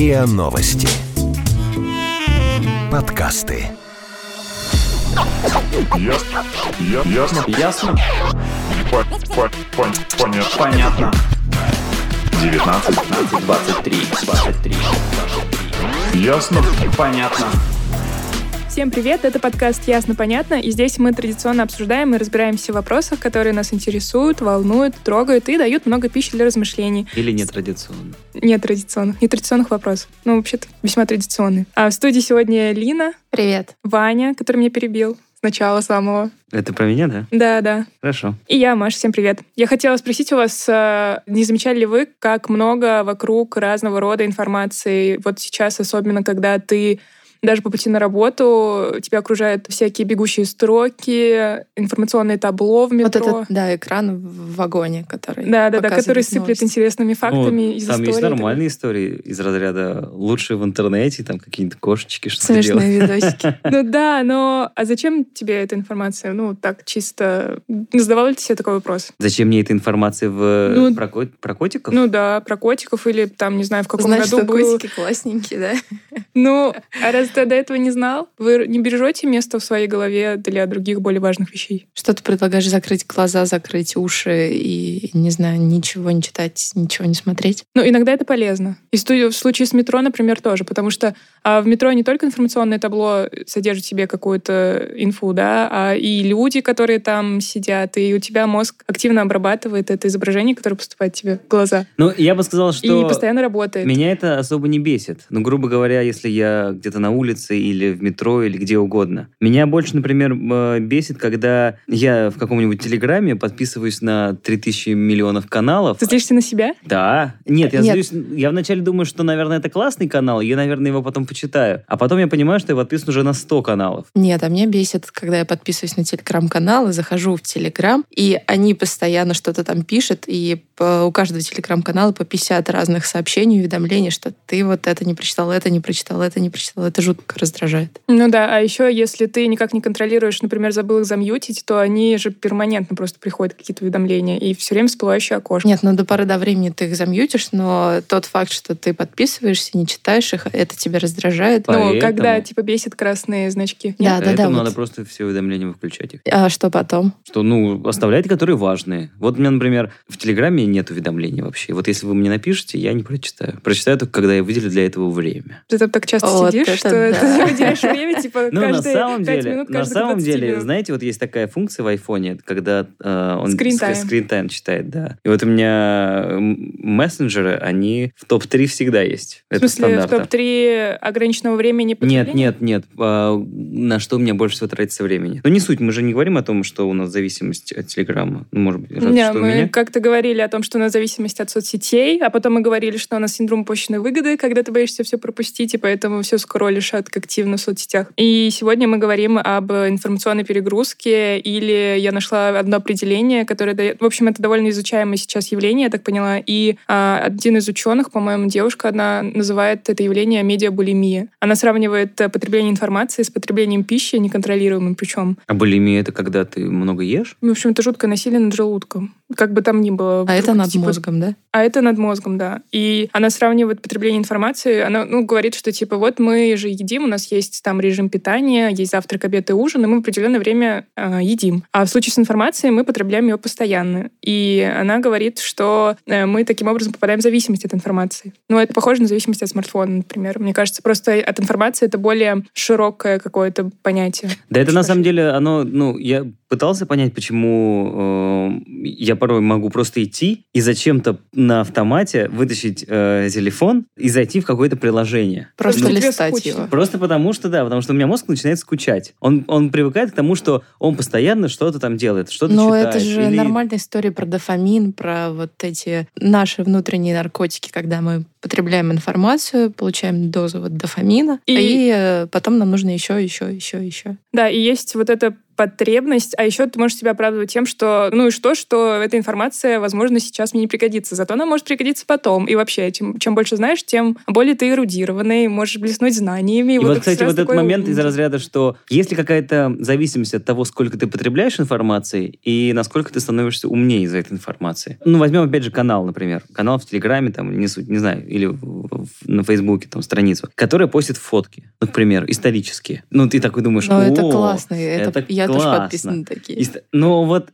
РИА Новости. Подкасты. Ясно? Понятно. 19, 23. Ясно? Понятно. Всем привет, это подкаст «Ясно-понятно», и здесь мы традиционно обсуждаем и разбираемся в вопросах, которые нас интересуют, волнуют, трогают и дают много пищи для размышлений. Или нетрадиционных? Нетрадиционных вопросов. Ну, вообще-то, весьма традиционные. А в студии сегодня Лина. Привет. Ваня, который меня перебил с начала самого. Это про меня, да? Да. Хорошо. И я, Маша, всем привет. Я хотела спросить у вас, не замечали ли вы, как много вокруг разного рода информации, вот сейчас, особенно когда ты даже по пути на работу, тебя окружают всякие бегущие строки, информационные табло в метро. Вот этот, экран в вагоне, который который сыплет интересными фактами из там истории. Есть нормальные истории из разряда «лучшие в интернете», там какие-то кошечки, что-то смешные делают. видосики. А зачем тебе эта информация? Ну, так чисто... Задавал ли ты себе такой вопрос? Зачем мне эта информация про котиков? Ну да, про котиков или там, не знаю, в каком году что был... котики классненькие, да? Ну, а раз ты до этого не знал, вы не бережете место в своей голове для других более важных вещей? Что ты предлагаешь? Закрыть глаза, закрыть уши и, не знаю, ничего не читать, ничего не смотреть? Ну, иногда это полезно. И в случае с метро, например, тоже, потому что в метро не только информационное табло содержит в себе какую-то инфу, да, а и люди, которые там сидят, и у тебя мозг активно обрабатывает это изображение, которое поступает тебе в глаза. Ну, я бы сказал, что... И постоянно работает. Меня это особо не бесит. Ну, грубо говоря, если я где-то на улице или в метро или где угодно. Меня больше, например, бесит, когда я в каком-нибудь Телеграме подписываюсь на 3000 миллионов каналов. Ты злишься на себя? Да. Нет, я вначале думаю, что, наверное, это классный канал, и я, наверное, его потом почитаю. А потом я понимаю, что я подписан уже на 100 каналов. Нет, а меня бесит, когда я подписываюсь на Телеграм-каналы, захожу в Телеграм, и они постоянно что-то там пишут, и у каждого Телеграм-канала по 50 разных сообщений, уведомлений, что ты вот это не прочитал, это не прочитал, это не прочитал. Это жутко раздражает. Ну да, а еще если ты никак не контролируешь, например, забыл их замьютить, то они же перманентно просто приходят какие-то уведомления, и все время всплывающее окошко. Нет, до поры до времени ты их замьютишь, но тот факт, что ты подписываешься, не читаешь их, это тебя раздражает. Ну, когда бесит красные значки. Да. Надо просто все уведомления выключать их. А что потом? Что, оставлять, которые важные. Вот у меня, например, в Телеграме нет уведомлений вообще. Вот если вы мне напишете, я не прочитаю. Прочитаю только, когда я выделю для этого время. Ты там так часто сидишь, что ты выделяешь время, каждые 5 минут, на самом деле, знаете, вот есть такая функция в айфоне, когда он скрин-тайм читает, да. И вот у меня мессенджеры, они в топ-3 всегда есть. В смысле, в топ-3 ограниченного времени потребления? Нет. На что у меня больше всего тратится времени? Ну, не суть, мы же не говорим о том, что у нас зависимость от Телеграма. Ну, может быть, что мы как-то говорили о том, что у нас зависимость от соцсетей, а потом мы говорили, что у нас синдром упущенной выгоды, когда ты боишься все пропустить, и поэтому все скроллишь активно в соцсетях. И сегодня мы говорим об информационной перегрузке, или я нашла одно определение, которое дает... В общем, это довольно изучаемое сейчас явление, я так поняла, и один из ученых, по-моему, девушка одна, называет это явление медиабулимия. Она сравнивает потребление информации с потреблением пищи, неконтролируемым причем. А булимия — это когда ты много ешь? В общем, это жуткое насилие над желудком. Как бы там ни было. А это над мозгом, да? А это над мозгом, да. И она сравнивает потребление информации, она говорит, что вот мы же едим, у нас есть там режим питания, есть завтрак, обед и ужин, и мы в определенное время едим. А в случае с информацией мы потребляем ее постоянно. И она говорит, что мы таким образом попадаем в зависимость от информации. Это похоже на зависимость от смартфона, например. Мне кажется, просто от информации это более широкое какое-то понятие. Да, это на самом деле, я пытался понять, почему я порой могу просто идти и зачем-то на автомате вытащить телефон и зайти в какое-то приложение. Просто листать его. Просто потому что у меня мозг начинает скучать. Он привыкает к тому, что он постоянно что-то там делает, что-то читает. Но это же нормальная история про дофамин, про вот эти наши внутренние наркотики, когда мы потребляем информацию, получаем дозу дофамина, и потом нам нужно еще. Да, и есть вот эта потребность, а еще ты можешь себя оправдывать тем, что что эта информация, возможно, сейчас мне не пригодится, зато она может пригодиться потом. И вообще, чем больше знаешь, тем более ты эрудированный, можешь блеснуть знаниями. И кстати, вот этот момент из разряда, что есть ли какая-то зависимость от того, сколько ты потребляешь информации и насколько ты становишься умнее из-за этой информации. Возьмем, опять же, канал, например. Канал в Телеграме, не знаю, или на Фейсбуке там страницу, которая постит фотки, например, исторические. Ну, ты такой думаешь, Но это классно. Я тоже подписана на такие. Ну, вот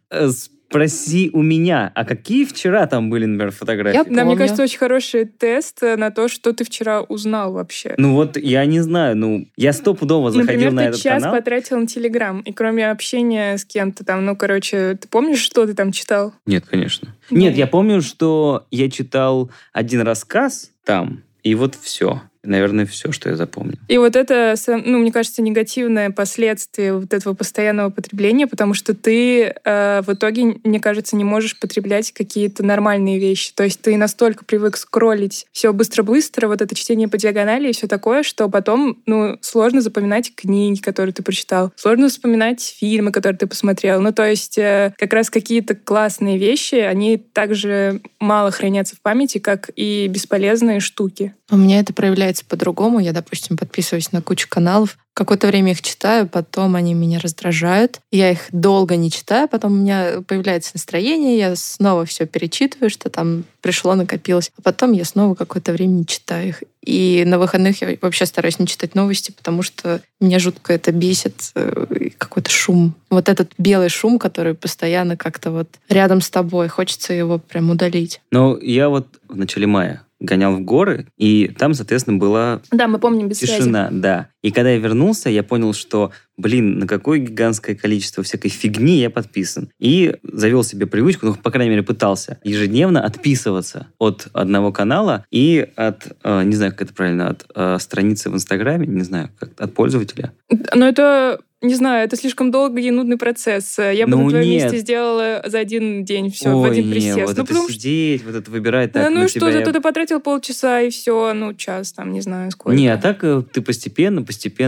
спроси у меня, а какие вчера там были, например, фотографии? Да, мне кажется, очень хороший тест на то, что ты вчера узнал вообще. Ну вот, я не знаю, я стопудово заходил на этот канал. Например, ты час потратил на Телеграм, и кроме общения с кем-то там, ты помнишь, что ты там читал? Нет, конечно. Нет, я помню, что я читал один рассказ там, и вот все. Наверное, все, что я запомнил. И вот это, мне кажется, негативное последствие вот этого постоянного потребления, потому что ты в итоге, мне кажется, не можешь потреблять какие-то нормальные вещи. То есть ты настолько привык скроллить все быстро-быстро, вот это чтение по диагонали и все такое, что потом, сложно запоминать книги, которые ты прочитал, сложно вспоминать фильмы, которые ты посмотрел. То есть как раз какие-то классные вещи, они также мало хранятся в памяти, как и бесполезные штуки. У меня это проявляется по-другому. Я, допустим, подписываюсь на кучу каналов. Какое-то время их читаю, потом они меня раздражают. Я их долго не читаю, потом у меня появляется настроение, я снова все перечитываю, что там пришло, накопилось. А потом я снова какое-то время не читаю их. И на выходных я вообще стараюсь не читать новости, потому что меня жутко это бесит, какой-то шум. Вот этот белый шум, который постоянно как-то вот рядом с тобой. Хочется его прям удалить. Я вот в начале мая гонял в горы, и там, соответственно, была мы помним, без тишина, связи. Да. И когда я вернулся, я понял, что, на какое гигантское количество всякой фигни я подписан. И завел себе привычку, по крайней мере, пытался ежедневно отписываться от одного канала и от, не знаю, как это правильно, от страницы в Инстаграме, не знаю, как от пользователя. Это... Не знаю, это слишком долгий и нудный процесс. Я бы на твоем месте сделала за один день все, в один присест. Сидеть, вот это выбирать так на тебя. Зато ты потратил полчаса и все, час, не знаю сколько. Не, а так ты постепенно,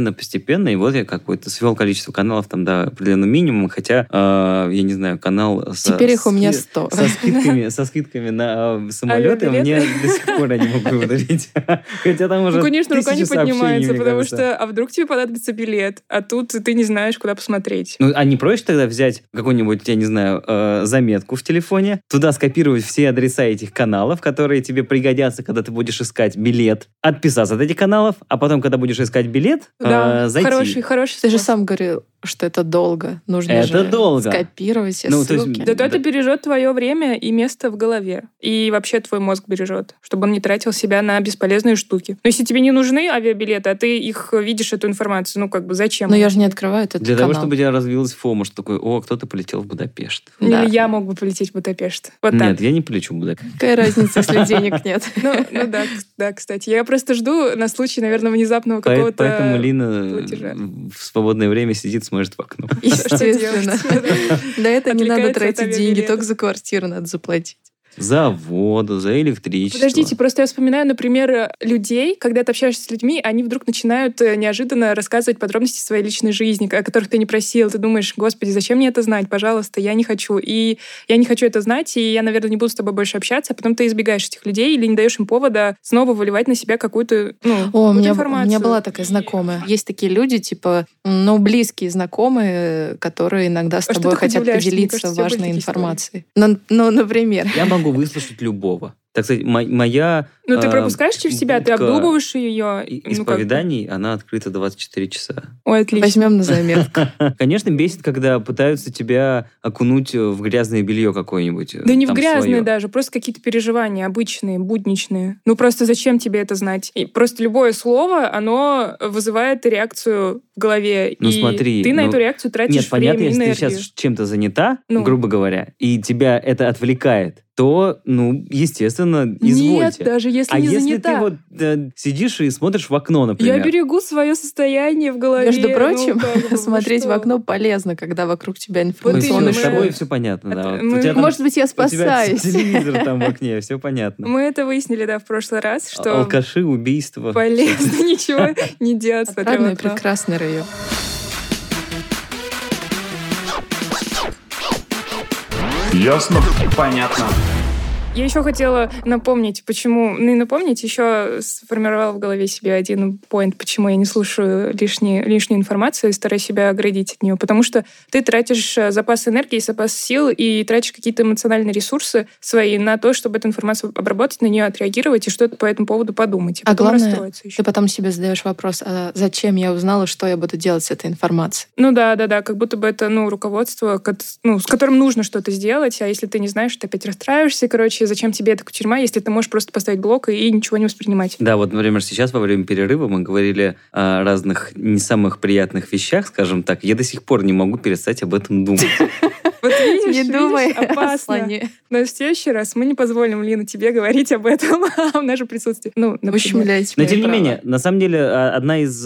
и вот я какой-то свел количество каналов там до определенного минимума, хотя, я не знаю, канал... Теперь их у меня 100. Со скидками на самолеты мне до сих пор я не могу удалить. Хотя там уже конечно, рука не поднимается, потому что, а вдруг тебе понадобится билет, а тут ты не знаешь, куда посмотреть. А не проще тогда взять какую-нибудь, я не знаю, заметку в телефоне, туда скопировать все адреса этих каналов, которые тебе пригодятся, когда ты будешь искать билет, отписаться от этих каналов, а потом, когда будешь искать билет, зайти. Хороший Ты же сам говорил, что это долго. Нужно скопировать все ссылки. Зато это бережет твое время и место в голове. И вообще твой мозг бережет, чтобы он не тратил себя на бесполезные штуки. Но если тебе не нужны авиабилеты, а ты их видишь, эту информацию, зачем? Но я же не открываю этот Для канал. того, чтобы у тебя развилась фома, что такое, кто-то полетел в Будапешт. Или я мог бы полететь в Будапешт. Вот так. Нет, я не полечу в Будапешт. Какая разница, если денег нет? Да, кстати. Я просто жду на случай, наверное, внезапного какого-то Поэтому Лина платежа. в свободное время сидит, смотрит в окно. Естественно. На это не надо тратить деньги, только за квартиру надо заплатить. За воду, за электричество. Подождите, просто я вспоминаю, например, людей, когда ты общаешься с людьми, они вдруг начинают неожиданно рассказывать подробности своей личной жизни, о которых ты не просил. Ты думаешь, господи, зачем мне это знать? Пожалуйста, я не хочу. И я не хочу это знать, и я, наверное, не буду с тобой больше общаться, а потом ты избегаешь этих людей или не даешь им повода снова выливать на себя какую-то информацию. У меня была такая знакомая. Есть такие люди, близкие знакомые, которые иногда с тобой хотят поделиться важной информацией. Например. Я могу выслушать любого. Так сказать, моя... ты пропускаешь через себя, ты обдумываешь ее. Исповеданий, она открыта 24 часа. Ой, отлично. Возьмем на заметку. Конечно, бесит, когда пытаются тебя окунуть в грязное белье какое-нибудь. Да не в грязное даже, просто какие-то переживания обычные, будничные. Просто зачем тебе это знать? И просто любое слово, оно вызывает реакцию в голове. Смотри. Ты на эту реакцию тратишь время и энергию. Понятно, если ты сейчас чем-то занята, грубо говоря, и тебя это отвлекает, то, естественно, извольте. Нет, даже если не занята. А если ты сидишь и смотришь в окно, например. Я берегу свое состояние в голове. Между прочим, смотреть в окно полезно, когда вокруг тебя информационный шум. С тобой все понятно. Может быть, я спасаюсь. У тебя телевизор там в окне, все понятно. Мы это выяснили, в прошлый раз, что... Алкаши, убийства. Полезно ничего не делать. Отрадный, прекрасный район. Ясно? Понятно. Я еще хотела напомнить, почему... Ну, и напомнить, еще сформировала в голове себе один поинт, почему я не слушаю лишнюю информацию и стараюсь себя оградить от нее. Потому что ты тратишь запас энергии, запас сил и тратишь какие-то эмоциональные ресурсы свои на то, чтобы эту информацию обработать, на нее отреагировать и что-то по этому поводу подумать. И потом главное, еще. ты потом себе задаешь вопрос, а зачем я узнала, что я буду делать с этой информацией? Ну да, как будто бы это руководство, с которым нужно что-то сделать, а если ты не знаешь, ты опять расстраиваешься, зачем тебе эта кутерьма, если ты можешь просто поставить блок и ничего не воспринимать. Да, вот, например, сейчас во время перерыва мы говорили о разных не самых приятных вещах, скажем так. Я до сих пор не могу перестать об этом думать. Вот видишь, Не думай, опасно. Но в следующий раз мы не позволим, Лина, тебе говорить об этом в нашем присутствии. Ущемлять. Но тем не менее, на самом деле, одна из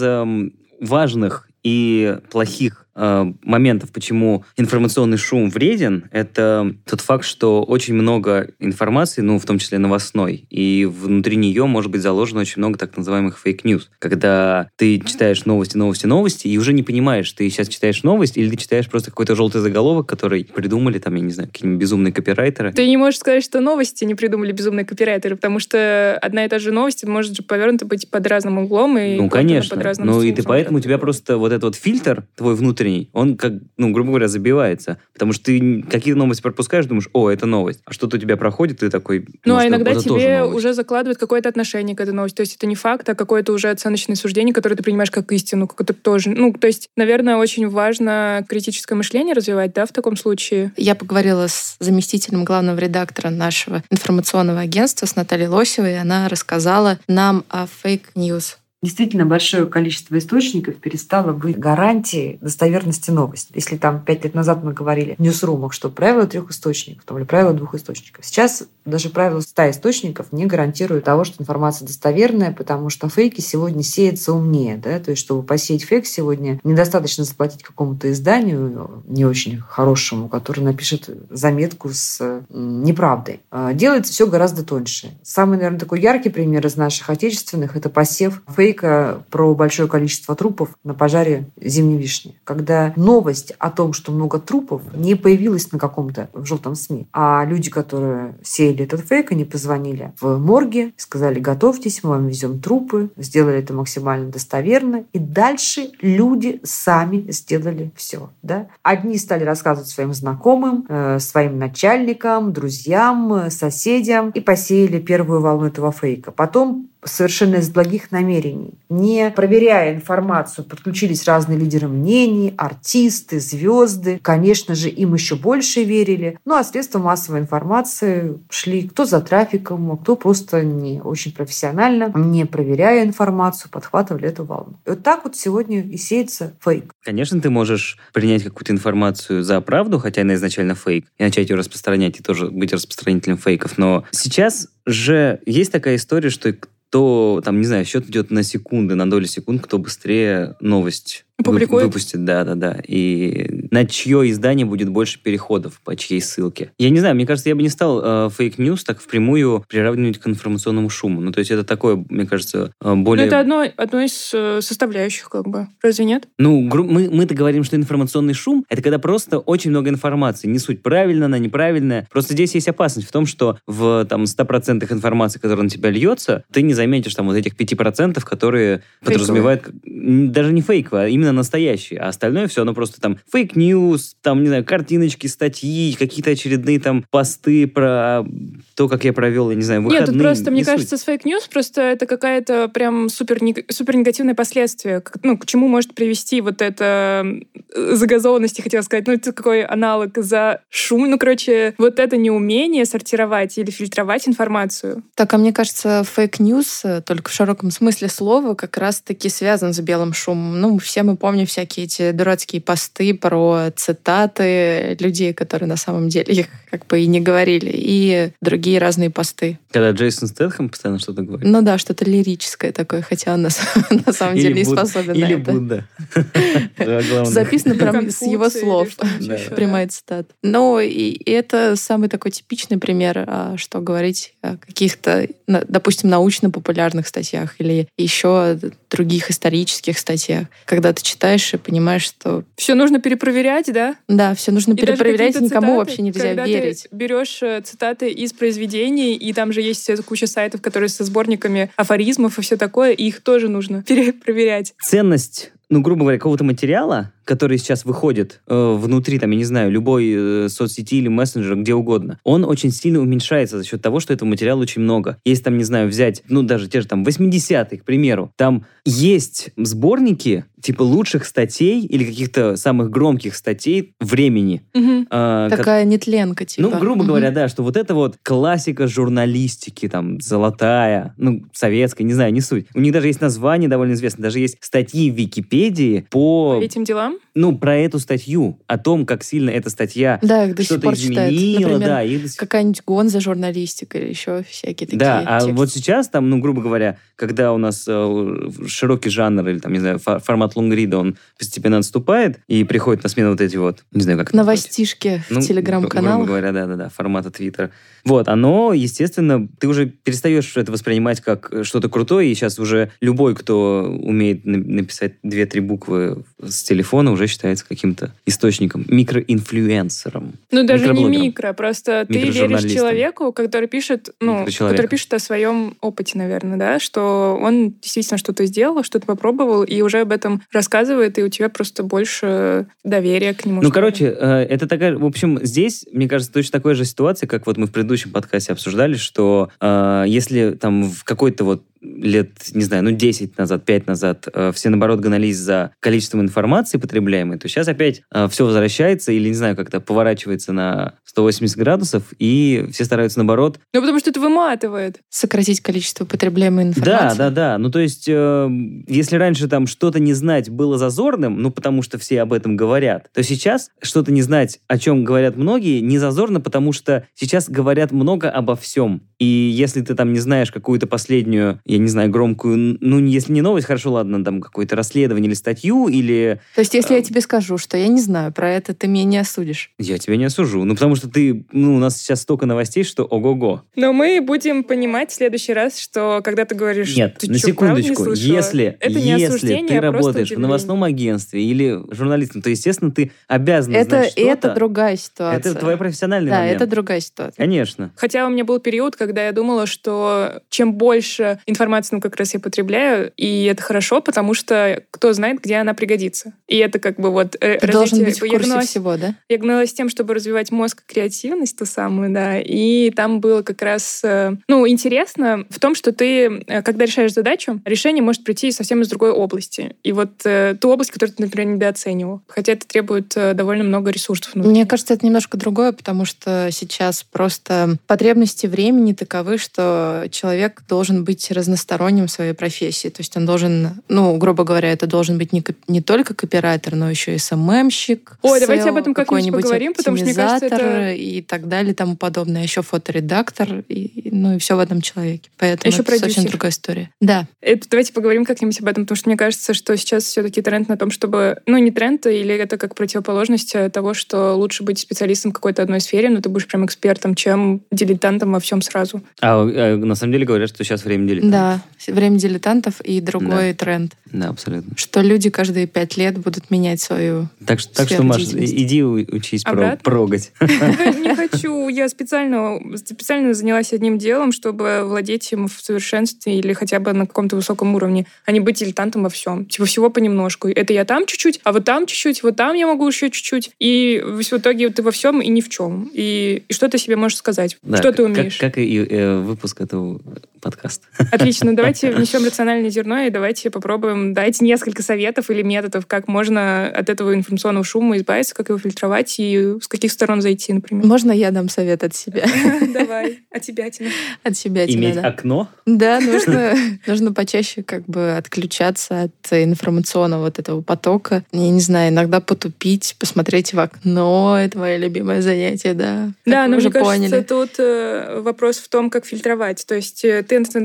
важных и плохих моментов, почему информационный шум вреден, это тот факт, что очень много информации, в том числе новостной, и внутри нее может быть заложено очень много так называемых фейк-ньюс, когда ты читаешь новости, и уже не понимаешь, ты сейчас читаешь новость, или ты читаешь просто какой-то желтый заголовок, который придумали, я не знаю, какие-нибудь безумные копирайтеры. Ты не можешь сказать, что новости не придумали безумные копирайтеры, потому что одна и та же новость может же повернута быть под разным углом, и конечно. под разным И ты поэтому у тебя просто вот этот вот фильтр твой внутренний, он, грубо говоря, забивается. Потому что ты какие-то новости пропускаешь, думаешь, это новость. А что-то у тебя проходит, ты такой... а иногда тебе уже закладывают какое-то отношение к этой новости. То есть это не факт, а какое-то уже оценочное суждение, которое ты принимаешь как истину. Какое-то тоже... то есть, наверное, очень важно критическое мышление развивать, да, в таком случае? Я поговорила с заместителем главного редактора нашего информационного агентства, с Натальей Лосевой, и она рассказала нам о фейк-ньюс. Действительно, большое количество источников перестало быть гарантией достоверности новости. Если 5 лет назад мы говорили в ньюсрумах, что правило 3 источников, или правило 2 источников. Сейчас даже правило 100 источников не гарантирует того, что информация достоверная, потому что фейки сегодня сеются умнее. Да? То есть, чтобы посеять фейк сегодня, недостаточно заплатить какому-то изданию, не очень хорошему, который напишет заметку с неправдой. Делается все гораздо тоньше. Самый, наверное, такой яркий пример из наших отечественных – это посев фейка про большое количество трупов на пожаре зимней вишни. Когда новость о том, что много трупов, не появилась на каком-то в желтом СМИ, а люди, которые сеяли этот фейк, они позвонили в морге, сказали: готовьтесь, мы вам везем трупы, сделали это максимально достоверно, и дальше люди сами сделали все. Да? Одни стали рассказывать своим знакомым, своим начальникам, друзьям, соседям и посеяли первую волну этого фейка. Потом совершенно из благих намерений, не проверяя информацию, подключились разные лидеры мнений, артисты, звезды. Конечно же, им еще больше верили. А средства массовой информации шли кто за трафиком, а кто просто не очень профессионально, не проверяя информацию, подхватывали эту волну. И вот так вот сегодня и сеется фейк. Конечно, ты можешь принять какую-то информацию за правду, хотя она изначально фейк, и начать ее распространять, и тоже быть распространителем фейков. Но сейчас же есть такая история, что кто, счет идет на секунды, на доли секунд, кто быстрее новость выпустит. Да. И на чье издание будет больше переходов, по чьей ссылке. Я не знаю, мне кажется, я бы не стал фейк-ньюс так впрямую приравнивать к информационному шуму. То есть это такое, мне кажется, более... это одно из составляющих, Разве нет? Мы-то говорим, что информационный шум — это когда просто очень много информации. Не суть правильно, она неправильная. Просто здесь есть опасность в том, что в 100% информации, которая на тебя льется, ты не заметишь вот этих 5%, которые подразумевают... Даже не фейковые, а именно настоящие. А остальное все, оно просто фейк-ньюс, картиночки, статьи, какие-то очередные посты про то, как я провел, выходные. Нет, тут просто, мне кажется, с фейк-ньюс просто это какая-то прям супер негативное последствие. К чему может привести вот это загазованность, я хотела сказать. Это какой аналог за шум. Вот это неумение сортировать или фильтровать информацию. Так, а мне кажется, фейк-ньюс, только в широком смысле слова, как раз-таки связан с белым шумом. Все мы помним всякие эти дурацкие посты про цитаты людей, которые на самом деле их и не говорили, и другие разные посты. Когда Джейсон Стэтхэм постоянно что-то говорит. Что-то лирическое такое, хотя он на самом деле не способен на это. Или Будда. Записано прям с его слов. Прямая цитата. И это самый такой типичный пример, что говорить о каких-то, допустим, научно-популярных статьях или еще других исторических статьях. Когда ты читаешь и понимаешь, что... Все нужно перепроверять, да? Да, все нужно И перепроверять, даже никому цитаты, вообще нельзя когда верить. Ты берешь цитаты из произведений, и там же есть куча сайтов, которые со сборниками афоризмов и все такое, и их тоже нужно перепроверять. Ценность, грубо говоря, какого-то материала, который сейчас выходит внутри, там, я не знаю, любой соцсети или мессенджера, где угодно, он очень сильно уменьшается за счет того, что этого материала очень много. Если там, не знаю, взять, даже те же там 80-е, к примеру, там есть сборники типа лучших статей или каких-то самых громких статей времени. Угу. Такая нетленка, типа. Грубо говоря, да, что вот это вот классика журналистики, там, золотая, советская, не знаю, не суть. У них даже есть название довольно известное, даже есть статьи в Википедии по этим делам? Про эту статью, о том, как сильно эта статья да, их до что-то сих пор читают. изменила. Например, да, какая-нибудь гонза журналистика или еще всякие такие Да, тексты. а вот сейчас там, грубо говоря, когда у нас широкий жанр или там, не знаю, формат лонгрида, он постепенно отступает и приходит на смену вот эти вот, не знаю, как это новостишки в телеграм-каналах. Грубо говоря, да, формата Твиттера. Вот, оно, естественно, ты уже перестаешь это воспринимать как что-то крутое, и сейчас уже любой, кто умеет написать 2-3 буквы с телефона, уже считается каким-то источником, микроинфлюенсером. Даже не микро, просто ты веришь человеку, который пишет, о своем опыте, наверное, да, что он действительно что-то сделал, что-то попробовал, и уже об этом рассказывает, и у тебя просто больше доверия к нему. Это такая, в общем, здесь, мне кажется, точно такая же ситуация, как вот мы в предыдущем подкасте обсуждали, что если там в какой-то вот лет, не знаю, 10 назад, 5 назад все, наоборот, гонялись за количеством информации потребляемой, то сейчас опять все возвращается или, не знаю, как-то поворачивается на 180 градусов, и все стараются, наоборот... потому что это выматывает. Сократить количество потребляемой информации. Да. То есть, если раньше там что-то не знать было зазорным, потому что все об этом говорят, то сейчас что-то не знать, о чем говорят многие, не зазорно, потому что сейчас говорят много обо всем. И если ты там не знаешь какую-то последнюю, я не знаю, громкую, если не новость, хорошо, ладно, там какое-то расследование или статью, или... То есть, если я тебе скажу, что я не знаю про это, ты меня не осудишь? Я тебя не осужу. Потому что ты, у нас сейчас столько новостей, что ого-го. Но мы будем понимать в следующий раз, что когда ты говоришь... Нет, ты на секундочку. Если ты а работаешь в новостном агентстве или журналистом, то, естественно, ты обязан знать что-то. Это другая ситуация. Это твой профессиональный момент. Да, это другая ситуация. Конечно. Хотя у меня был период, когда я думала, что чем больше информации, как раз я потребляю, и это хорошо, потому что кто знает, где она пригодится. И это как бы вот... Ты должен быть в курсе всего, да? Я гналась тем, чтобы развивать мозг и креативность, ту самую, да, и там было как раз... интересно в том, что ты, когда решаешь задачу, решение может прийти совсем из другой области. И вот ту область, которую ты, например, недооценивал. Хотя это требует довольно много ресурсов внутри. Мне кажется, это немножко другое, потому что сейчас просто потребности времени таковы, что человек должен быть разносторонним в своей профессии. То есть он должен, грубо говоря, это должен быть не только копирайтер, но еще и СММщик, Ой, давайте об этом как-нибудь поговорим, потому что, мне кажется, это... и так далее, и тому подобное. Еще фоторедактор, и все в этом человеке. Поэтому еще это продюсер. совсем другая история. Да. Давайте поговорим как-нибудь об этом, потому что мне кажется, что сейчас все-таки тренд на том, чтобы... не тренд, или это как противоположность того, что лучше быть специалистом в какой-то одной сфере, но ты будешь прям экспертом, чем дилетантом во всем сразу. На самом деле говорят, что сейчас время дилетантов. Да, время дилетантов и другой тренд. Да, абсолютно. Что люди каждые 5 лет будут менять свою Так что, Маш, иди учись прогать. Не хочу. Я специально занялась одним делом, чтобы владеть им в совершенстве или хотя бы на каком-то высоком уровне, а не быть дилетантом во всем. Типа всего понемножку. Это я там чуть-чуть, а вот там чуть-чуть, вот там я могу еще чуть-чуть. И в итоге ты во всем и ни в чем. И что ты себе можешь сказать? Да, что ты умеешь? Как и выпуск этого подкаста. Отлично. Давайте внесем рациональное зерно и давайте попробуем дать несколько советов или методов, как можно от этого информационного шума избавиться, как его фильтровать и с каких сторон зайти, например. Можно я дам совет от себя? Давай. От себя, Тина. От себя, Тина, иметь окно? Да, нужно почаще отключаться от информационного вот этого потока. Я не знаю, иногда потупить, посмотреть в окно. Это мое любимое занятие, да. Да, но мне кажется, тут вопрос в том, как фильтровать. То есть ты информацию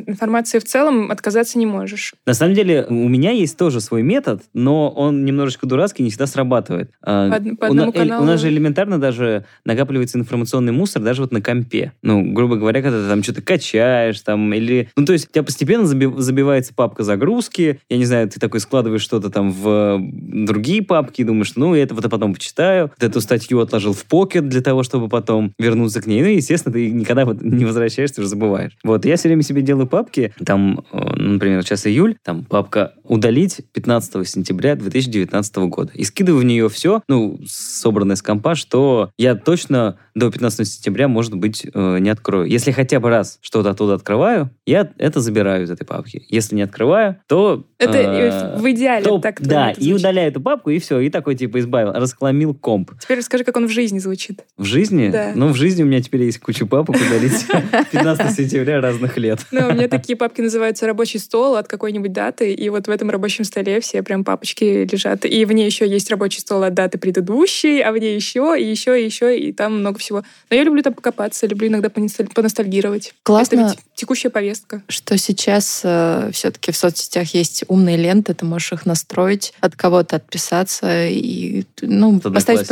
информации в целом отказаться не можешь. На самом деле, у меня есть тоже свой метод, но он немножечко дурацкий, не всегда срабатывает. По одному каналу. У нас же элементарно даже накапливается информационный мусор даже вот на компе. Ну, грубо говоря, когда ты там что-то качаешь, там, или... Ну, то есть у тебя постепенно забивается папка загрузки, я не знаю, ты такой складываешь что-то там в другие папки и думаешь, что, ну, это вот я потом почитаю. Вот эту статью отложил в покет для того, чтобы потом вернуться к ней. Ну, и, естественно, ты никогда вот не возвращаешься, уже забываешь. Вот, я все время себе делаю папки, там, например, сейчас июль, там папка «Удалить 15 сентября 2019 года». И скидываю в нее все, ну, собранное с компа, что я точно до 15 сентября, может быть, не открою. Если хотя бы раз что-то оттуда открываю, я это забираю из этой папки. Если не открываю, то... Это в идеале так. Да, и удаляю эту папку, и все. И такой, типа, избавил. Расхламил комп. Теперь расскажи, как он в жизни звучит. В жизни? Да. Ну, в жизни у меня теперь есть куча папок удалить 15 сентября разных лет. Ну, у меня такие папки называются «Рабочий стол» от какой-нибудь даты, и вот в этом рабочем столе все прям папочки лежат. И в ней еще есть рабочий стол от даты предыдущей, а в ней еще, и там много всего. Но я люблю там покопаться, люблю иногда поностальгировать. Классно. Это ведь текущая повестка. Что сейчас все-таки в соцсетях есть умные ленты, ты можешь их настроить, от кого-то отписаться и поставить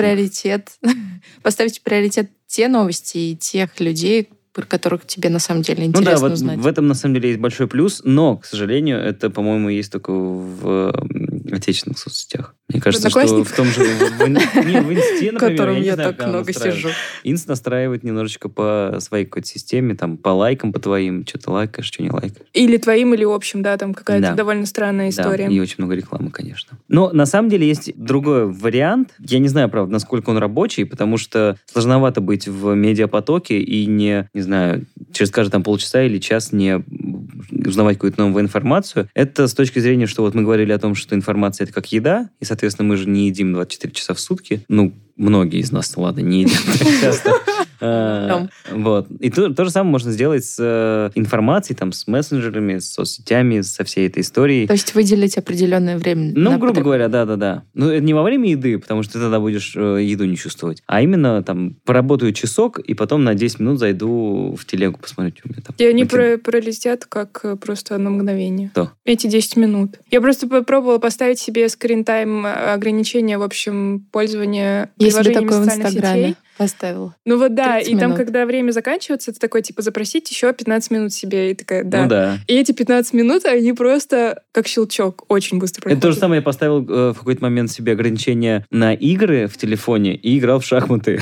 приоритет те новости и тех людей, про которых тебе на самом деле интересно узнать. В этом на самом деле есть большой плюс, но, к сожалению, это, по-моему, есть только в отечественных соцсетях. Мне кажется, что в том же... В Инсте, например, в котором я не я знаю, так много сижу. Инст настраивает немножечко по своей какой-то системе, там, по лайкам, по твоим, что ты лайкаешь, что не лайкаешь. Или твоим, или общим, да, там какая-то довольно странная история. Да, и очень много рекламы, конечно. Но на самом деле есть другой вариант. Я не знаю, правда, насколько он рабочий, потому что сложновато быть в медиапотоке и не знаю, через каждые там полчаса или час не узнавать какую-то новую информацию. Это с точки зрения, что вот мы говорили о том, что информация — это как еда, и, соответственно, мы же не едим 24 часа в сутки. Ну, многие из нас, ладно, не едят так часто. Вот. И то же самое можно сделать с информацией, там, с мессенджерами, с соцсетями, со всей этой историей. То есть выделить определенное время. Ну, грубо говоря, да. Ну, это не во время еды, потому что ты тогда будешь еду не чувствовать, а именно там поработаю часок, и потом на 10 минут зайду в телегу посмотреть, что у меня там. И они пролетят как просто на мгновение. Что? Эти 10 минут. Я просто попробовала поставить себе скрин-тайм ограничения, в общем, пользования приложениями социальных сетей. Поставила. Ну вот да, и там, когда время заканчивается, ты такой, типа, запросить еще 15 минут себе. И такая, да. Ну да. И эти 15 минут, они просто как щелчок, очень быстро проходят. Это то же самое, я поставил в какой-то момент себе ограничение на игры в телефоне и играл в шахматы.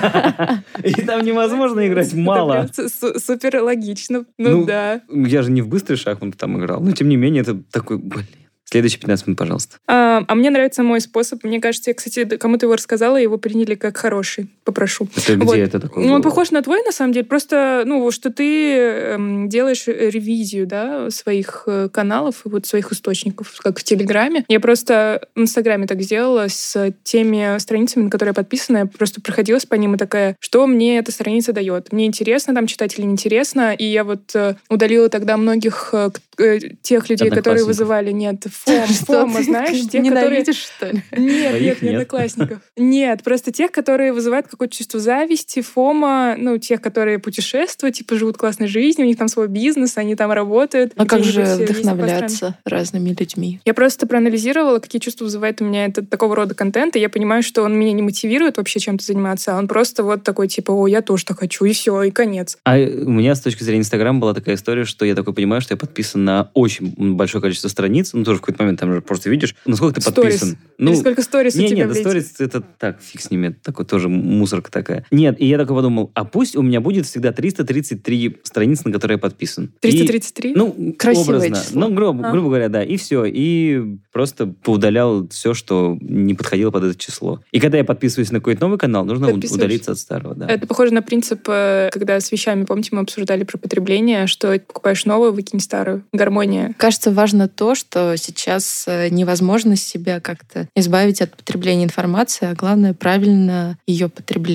И там невозможно играть мало. Супер логично. Ну да. Я же не в быстрые шахматы там играл, но тем не менее это такой, блин. Следующие 15 минут, пожалуйста. А мне нравится мой способ. Мне кажется, я, кстати, кому-то его рассказала, его приняли как хороший. Попрошу. Это где это такое? Он похож на твой, на самом деле. Просто, что ты делаешь ревизию, да, своих каналов и вот своих источников, как в Телеграме. Я просто в Инстаграме так сделала с теми страницами, на которые я подписана. Я просто проходилась по ним и такая, что мне эта страница дает? Мне интересно там читать или неинтересно? И я вот удалила тогда многих тех людей, которые вызывали... Нет, фома, знаешь? Ты ненавидишь, что ли? Нет, не одноклассников. Нет, просто тех, которые вызывают какое-то чувство зависти, фома, тех, которые путешествуют, типа живут классной жизнью, у них там свой бизнес, они там работают. А как же вдохновляться разными людьми? Я просто проанализировала, какие чувства вызывает у меня этот такого рода контент, и я понимаю, что он меня не мотивирует вообще чем-то заниматься, а он просто вот такой, типа, я тоже так хочу, и все, и конец. А у меня с точки зрения Инстаграма была такая история, что я такой понимаю, что я подписан на очень большое количество страниц, тоже в какой-то момент там же просто видишь, насколько ты подписан. Или сколько сторис у тебя, Нет, сторис это так, фиг с ними, такой тоже мусорка такая. Нет, и я такой подумал, а пусть у меня будет всегда 333 страницы, на которые я подписан. 333? Красивое образно. число. Грубо говоря, да, и все. И просто поудалял все, что не подходило под это число. И когда я подписываюсь на какой-то новый канал, нужно удалиться от старого, да. Это похоже на принцип, когда с вещами, помните, мы обсуждали про потребление, что покупаешь новую, выкинь старую. Гармония. Кажется, важно то, что сейчас невозможно себя как-то избавить от потребления информации, а главное, правильно ее потреблять.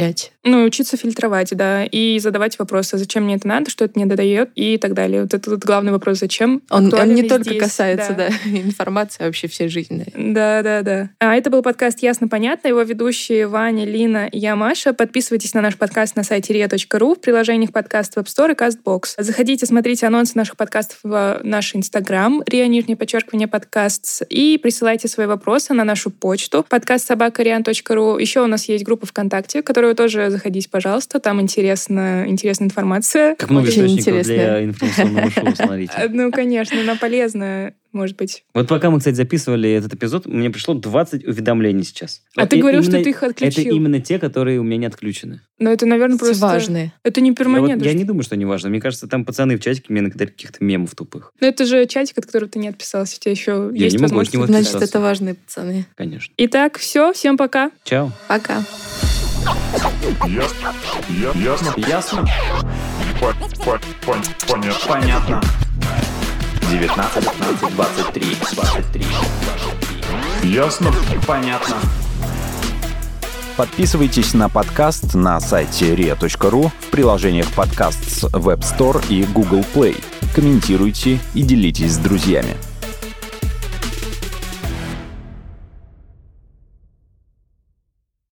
Учиться фильтровать, да, и задавать вопросы, зачем мне это надо, что это мне додает и так далее. Вот это главный вопрос, зачем. Он не только здесь, касается информации вообще всей жизни. Да. А это был подкаст «Ясно-понятно». Его ведущие Ваня, Лина и я, Маша. Подписывайтесь на наш подкаст на сайте ria.ru, в приложениях подкаст в App Store и CastBox. Заходите, смотрите анонсы наших подкастов в наш Инстаграм, ria_подкаст, и присылайте свои вопросы на нашу почту podcast@rian.ru. Еще у нас есть группа ВКонтакте, в которую тоже заходите, пожалуйста. Там интересная информация. Как много Очень источников интересно. для информационного шоу, смотрите. Конечно, она полезная, может быть. Вот пока мы, кстати, записывали этот эпизод, мне пришло 20 уведомлений сейчас. А ты говорил, что ты их отключил. Это именно те, которые у меня не отключены. Но это, наверное, просто... Важные. Это не перманент. Я не думаю, что они важны. Мне кажется, там пацаны в чатике мне накидали каких-то мемов тупых. Но это же чатик, от которого ты не отписался. У тебя еще Я есть не могу от возможность него отписаться. Значит, это важные пацаны. Конечно. Итак, все. Всем пока. Чао. Пока. Ясно? Понятно. 19, 15, 23. Ясно? Понятно. Подписывайтесь на подкаст на сайте ria.ru, в приложениях подкаст с Web Store и Google Play. Комментируйте и делитесь с друзьями.